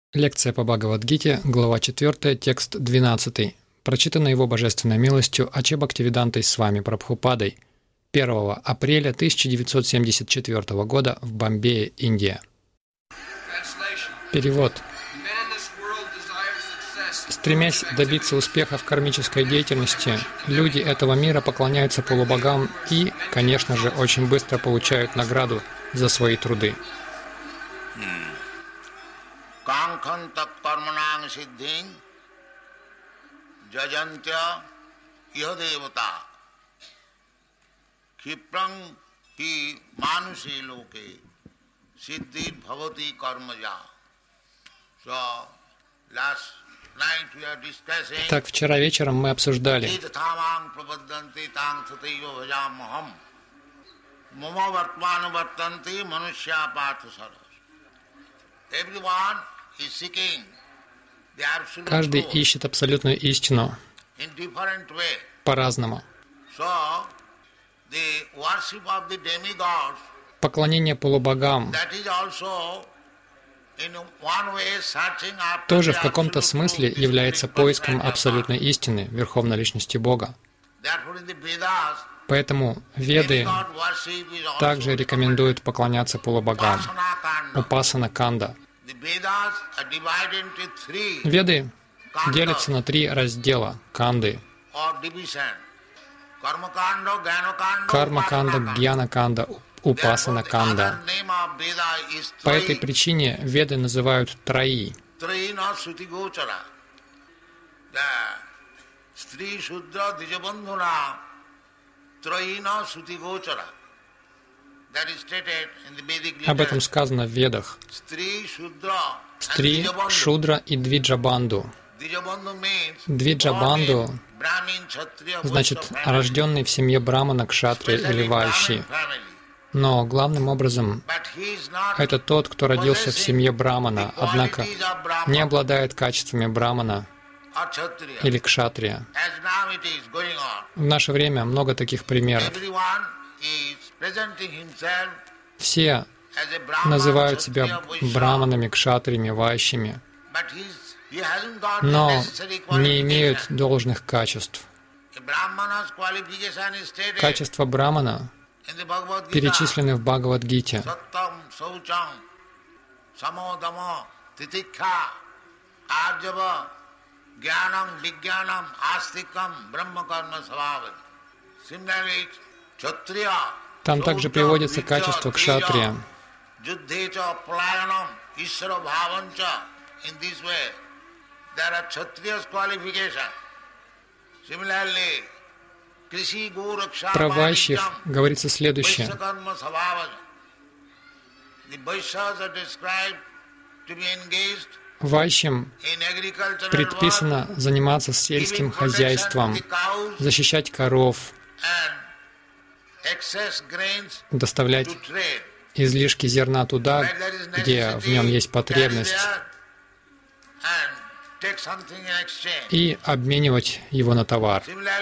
Лекция по Бхагавад-гите, глава 4, текст 12. Прочитана его божественной милостью Аче Бхактивидантой с вами Прабхупадой 1 апреля 1974 года в Бомбее, Индия. Перевод. Стремясь добиться успеха в кармической деятельности, люди этого мира поклоняются полубогам и, конечно же, очень быстро получают награду за свои труды. Так, вчера вечером мы обсуждали, каждый ищет абсолютную истину по-разному. Поклонение полубогам тоже в каком-то смысле является поиском абсолютной истины, Верховной Личности Бога. Поэтому Веды также рекомендуют поклоняться полубогам. Упасана-канда. Веды делятся на 3 раздела канды. Карма-канда, гьяна-канда, упасана-канда. По этой причине Веды называют трои. Об этом сказано в Ведах. Стри, Шудра и Двиджабанду. Двиджабанду значит рожденный в семье Брамана, Кшатрия или Вайши. Но главным образом это тот, кто родился в семье Брамана, однако не обладает качествами Брамана или Кшатрия. В наше время много таких примеров. Все называют себя браманами, кшатриями, вайшями, но не имеют должных качеств. Качества брамана перечислены в Бхагавад-гите. Там также приводится качество кшатрия. Про вайшьев говорится следующее. Вайшьям предписано заниматься сельским хозяйством, защищать коров, доставлять излишки зерна туда, где в нем есть потребность, и обменивать его на товар.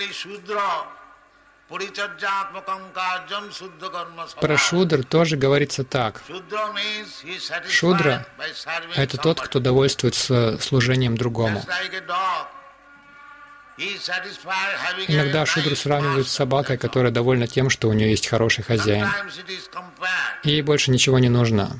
Про шудр тоже говорится так. Шудра — это тот, кто довольствуется служением другому. Иногда шудру сравнивают с собакой, которая довольна тем, что у нее есть хороший хозяин. Ей больше ничего не нужно.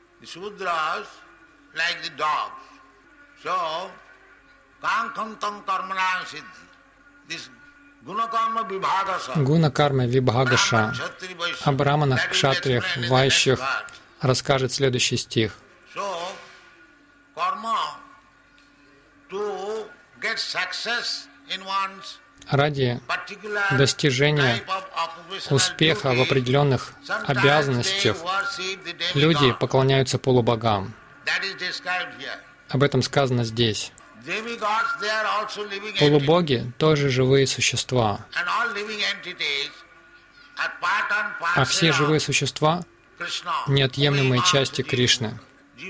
Гуна карма вибхагаша. О браманах, кшатриях, вайшьях расскажет следующий стих. Ради достижения успеха в определенных обязанностях люди поклоняются полубогам. Об этом сказано здесь. Полубоги тоже живые существа. А все живые существа — неотъемлемые части Кришны.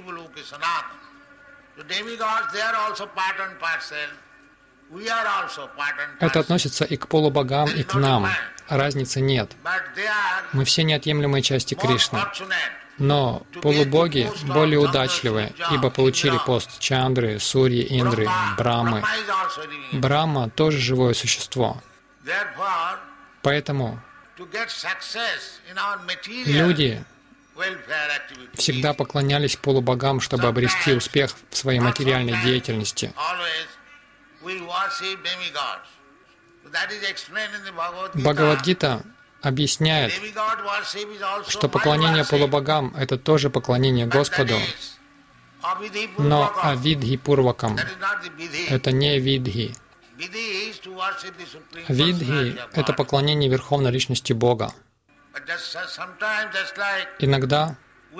Это относится и к полубогам, и к нам. Разницы нет. Мы все неотъемлемые части Кришны. Но полубоги более удачливы, ибо получили пост Чандры, Сурьи, Индры, Брамы. Брахма тоже живое существо. Поэтому люди всегда поклонялись полубогам, чтобы обрести успех в своей материальной деятельности. Бхагавад-гита объясняет, что поклонение полубогам — это тоже поклонение Господу, но авидхи-пурвакам — это не видхи. Видхи — это поклонение Верховной Личности Бога. Иногда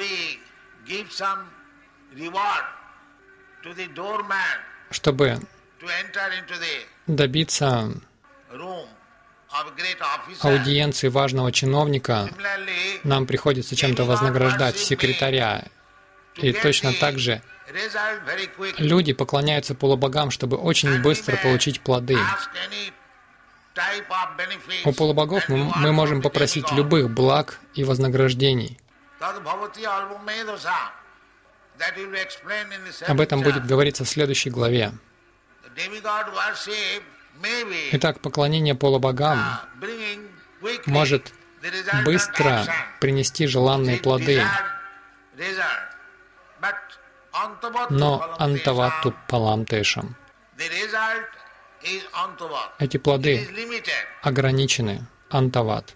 чтобы добиться аудиенции важного чиновника, нам приходится чем-то вознаграждать секретаря. И точно так же люди поклоняются полубогам, чтобы очень быстро получить плоды. У полубогов мы можем попросить любых благ и вознаграждений. Об этом будет говориться в следующей главе. Итак, поклонение полубогам может быстро принести желанные плоды, но антаватту палам-тешам. Эти плоды ограничены, антават.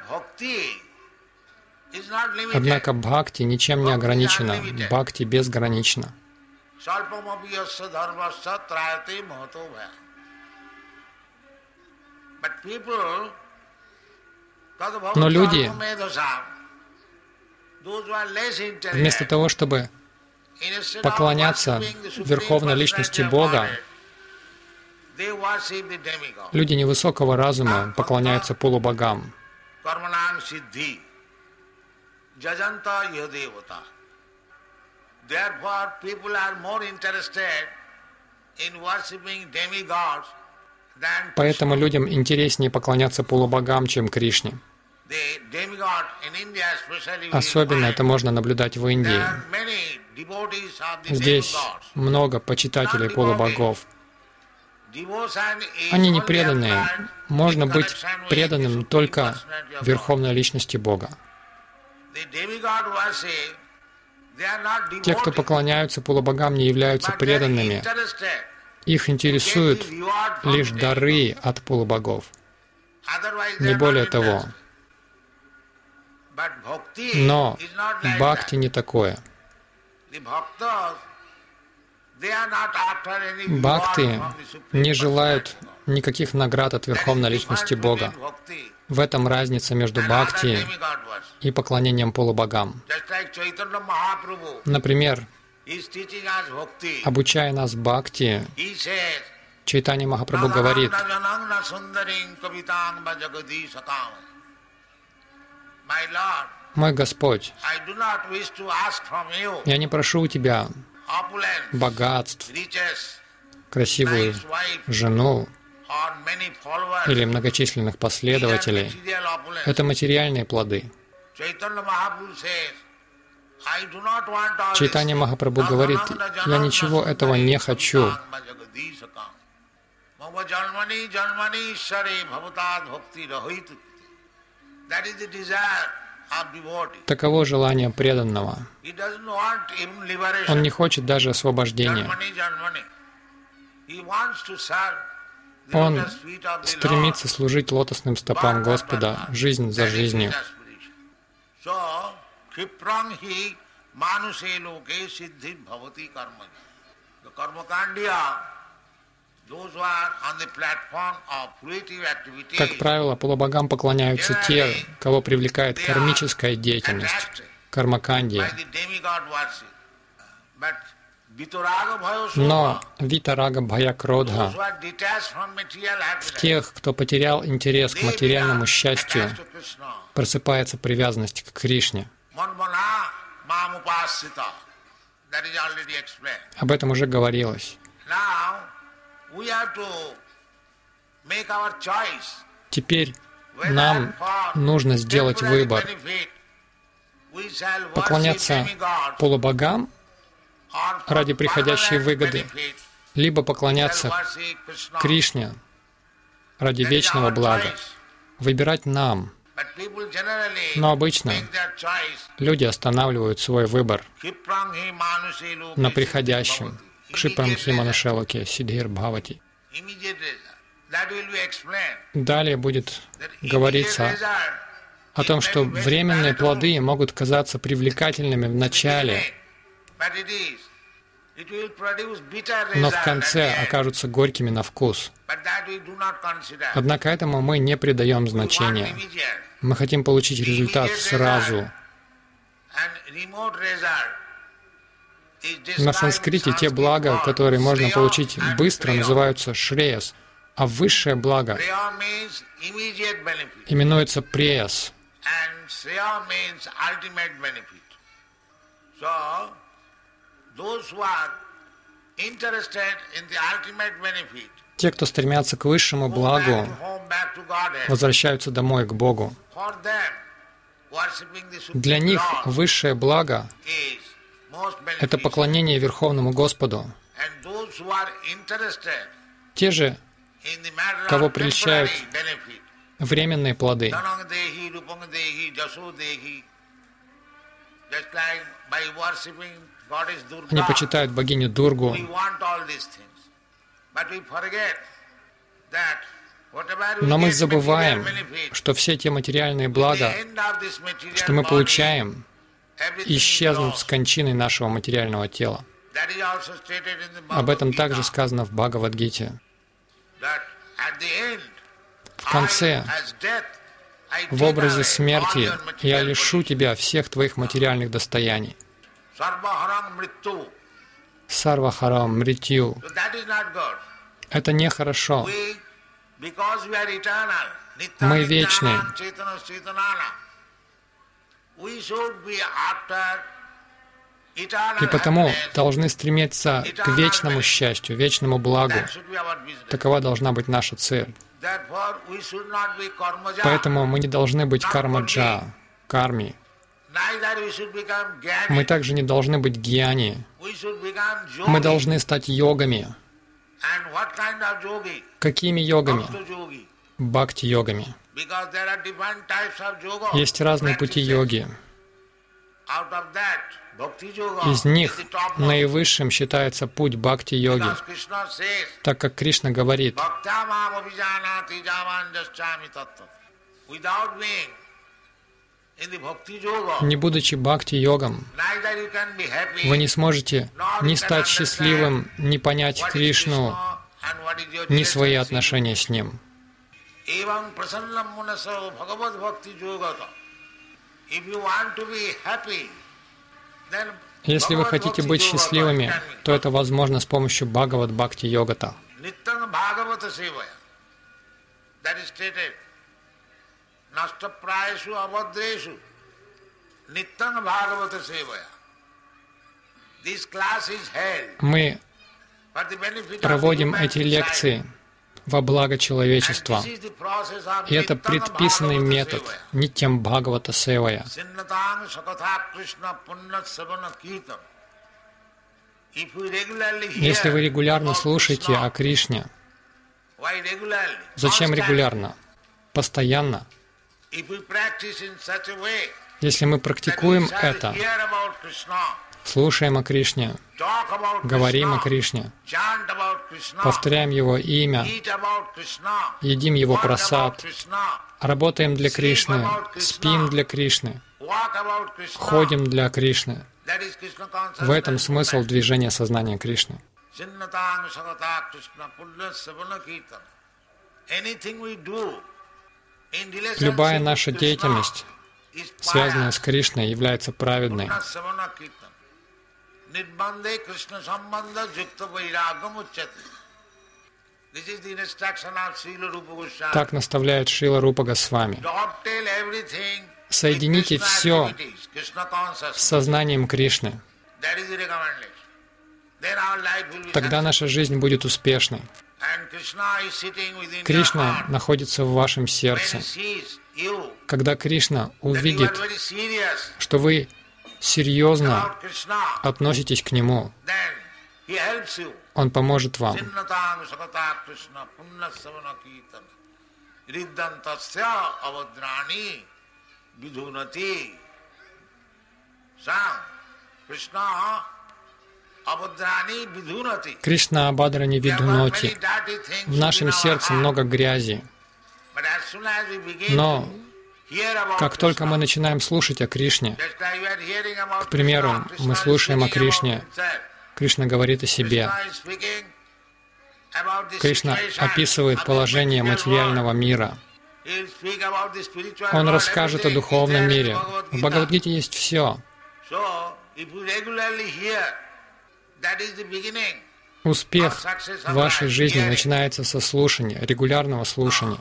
Однако бхакти ничем не ограничена, бхакти безгранична. Но люди, вместо того, чтобы поклоняться Верховной Личности Бога, люди невысокого разума поклоняются полубогам. Поэтому людям интереснее поклоняться полубогам, чем Кришне. Особенно это можно наблюдать в Индии. Здесь много почитателей полубогов. Они не преданные. Можно быть преданным только Верховной Личности Бога. Те, кто поклоняются полубогам, не являются преданными. Их интересуют лишь дары от полубогов. Не более того. Но бхакти не такое. Бхакти не желают никаких наград от Верховной Личности Бога. В этом разница между бхакти и поклонением полубогам. Например, обучая нас бхакти, Чайтанья Махапрабху говорит: «Мой Господь, я не прошу у Тебя богатств, красивую жену или многочисленных последователей. Это материальные плоды». Чайтанья Махапрабху говорит: «Я ничего этого не хочу. Таково желание преданного. Он не хочет даже освобождения. Он стремится служить лотосным стопам Господа, жизнь за жизнью. Как правило, полубогам поклоняются те, кого привлекает кармическая деятельность, кармакандия. Но витарага бхая кродха в тех, кто потерял интерес к материальному счастью, просыпается привязанность к Кришне. Об этом уже говорилось. Теперь нам нужно сделать выбор. поклоняться полубогам ради приходящей выгоды, либо поклоняться Кришне ради вечного блага. Выбирать нам. Но обычно люди останавливают свой выбор на приходящем. Кшипрамхи Манушелоке Сидхир Бхавати. Далее будет говориться о том, что временные плоды могут казаться привлекательными в начале, но в конце окажутся горькими на вкус. Однако этому мы не придаем значения. Мы хотим получить результат сразу. На санскрите те блага, которые можно получить быстро, называются шреяс, а высшее благо именуется преяс. Те, кто стремятся к высшему благу, возвращаются домой к Богу. Для них высшее благо — это поклонение Верховному Господу. Те же, кого прельщают временные плоды, они почитают богиню Дургу. Но мы забываем, что все те материальные блага, что мы получаем, исчезнут с кончиной нашего материального тела. Об этом также сказано в Бхагавад-гите. В конце, в образе смерти, я лишу тебя всех твоих материальных достояний. Сарвахарам мритью. Это нехорошо. Мы вечны. И потому должны стремиться к вечному счастью, вечному благу. Такова должна быть наша цель. Поэтому мы не должны быть кармаджа, карми. Мы также не должны быть гьяни. Мы должны стать йогами. Какими йогами? Бхакти-йогами. Есть разные пути йоги. Из них наивысшим считается путь бхакти-йоги, так как Кришна говорит: не будучи бхакти-йогом, вы не сможете ни стать счастливым, ни понять Кришну, ни свои отношения с Ним. Если вы хотите быть счастливыми, то это возможно с помощью Бхагавад-бхакти-йогата. Мы проводим эти лекции во благо человечества. И это предписанный метод Нитьям Бхагавата Севая. Если вы регулярно слушаете о Кришне, зачем регулярно? Постоянно. Если мы практикуем это, слушаем о Кришне, говорим о Кришне, повторяем Его имя, едим Его прасад, работаем для Кришны, спим для Кришны, ходим для Кришны. В этом смысл движения сознания Кришны. Любая наша деятельность, связанная с Кришной, является праведной. Так наставляет Шрила Рупа Госвами. Соедините все с сознанием Кришны. Тогда наша жизнь будет успешной. Кришна находится в вашем сердце. Когда Кришна увидит, что вы серьезно относитесь к Нему, Он поможет вам. Кришна Абадрани Видуноти. В нашем сердце много грязи. Но как только мы начинаем слушать о Кришне, к примеру, мы слушаем о Кришне, Кришна говорит о себе. Кришна описывает положение материального мира. Он расскажет о духовном мире. В Бхагавад-гите есть все. Успех в вашей жизни начинается со слушания, регулярного слушания.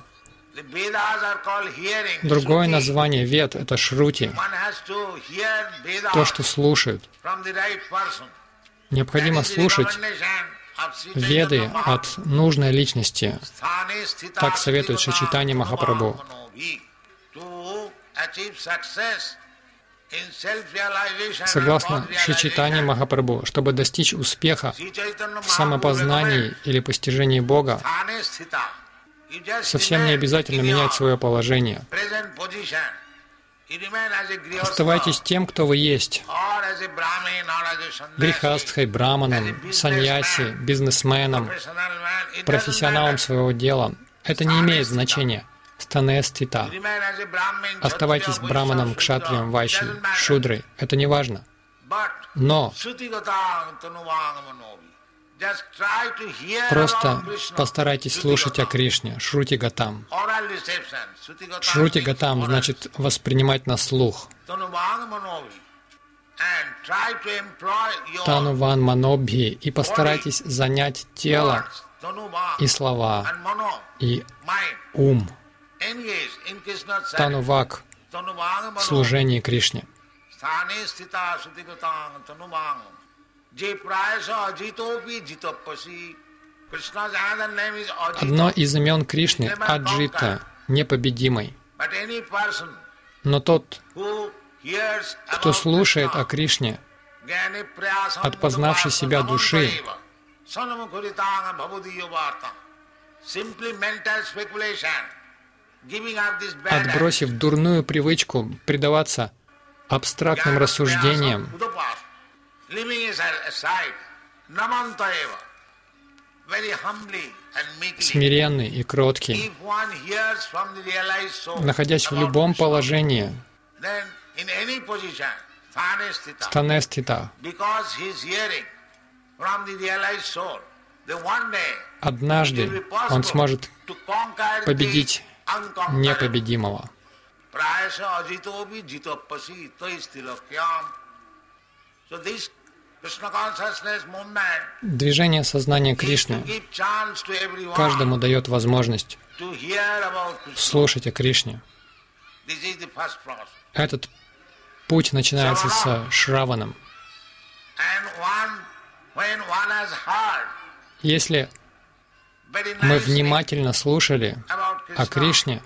Другое название Вед — это Шрути, то, что слушают. Необходимо слушать Веды от нужной личности. Так советует Шри Чайтанья Махапрабху. Согласно Шри Чайтанье Махапрабху, чтобы достичь успеха в самопознании или постижении Бога, совсем не обязательно менять свое положение. Оставайтесь тем, кто вы есть. Грихастхой, браманом, саньяси, бизнесменом, профессионалом своего дела. Это не имеет значения. Стане стита. Оставайтесь браманом, кшатрием, вайшей, шудрой. Это не важно. Но просто постарайтесь слушать о Кришне, Шрути Гатам. Шрути Гатам значит воспринимать на слух. Тануван Манобхи. И постарайтесь занять тело и слова, и ум. Танувак в служении Кришне. Одно из имен Кришны — Аджита, непобедимый. Но тот, кто слушает о Кришне, от познавшей себя души, отбросив дурную привычку предаваться абстрактным рассуждениям, смиренный и кроткий, находясь в любом положении, стане стита. Однажды он сможет победить непобедимого. Движение сознания Кришны каждому дает возможность слушать о Кришне. Этот путь начинается со Шраваном. Если мы внимательно слушали о Кришне,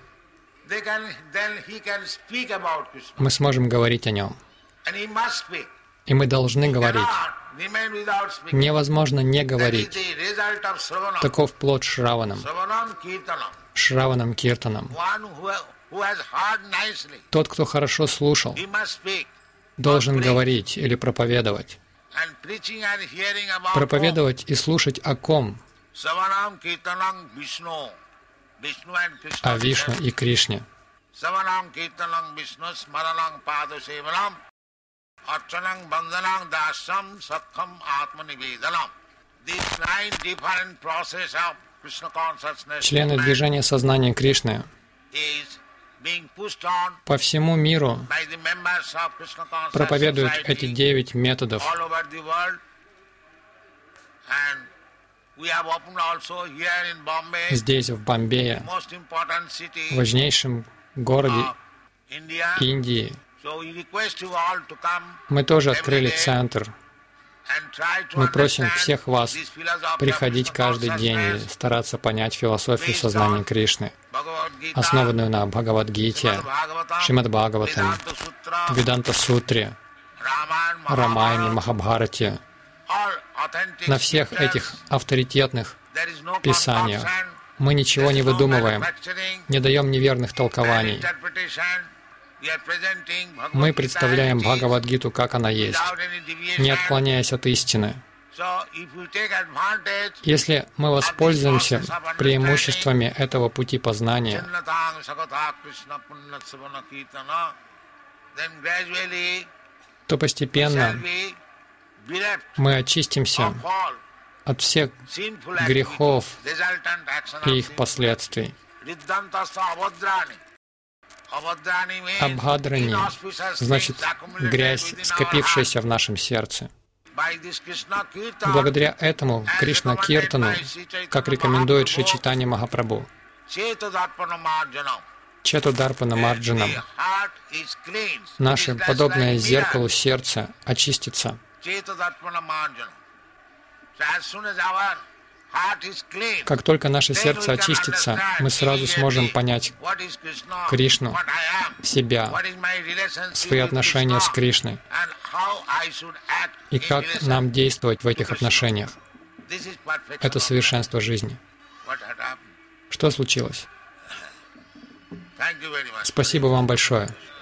мы сможем говорить о Нем. И мы должны говорить. Невозможно не говорить. Таков плод Шраванам. Шраванам Киртанам. Тот, кто хорошо слушал, должен говорить или проповедовать. Проповедовать и слушать о ком? О Вишну и Кришне. Члены движения сознания Кришны по всему миру проповедуют эти 9 методов. Здесь, в Бомбее, важнейшем городе Индии, мы тоже открыли центр. Мы просим всех вас приходить каждый день и стараться понять философию сознания Кришны, основанную на Бхагавад-гите, Шримад-Бхагаватам, Веданта-сутре, Рамаяне, Махабхарате, на всех этих авторитетных писаниях. Мы ничего не выдумываем, не даем неверных толкований. Мы представляем Бхагавад-гиту, как она есть, не отклоняясь от истины. Если мы воспользуемся преимуществами этого пути познания, то постепенно мы очистимся от всех грехов и их последствий. Абхадрани значит грязь, скопившаяся в нашем сердце. Благодаря этому Кришна-киртану, как рекомендует Шри Чайтанья Махапрабху, Четударпана Марджанам, наше подобное зеркалу сердце очистится. Как только наше сердце очистится, мы сразу сможем понять Кришну, себя, свои отношения с Кришной и как нам действовать в этих отношениях. Это совершенство жизни. Что случилось? Спасибо вам большое.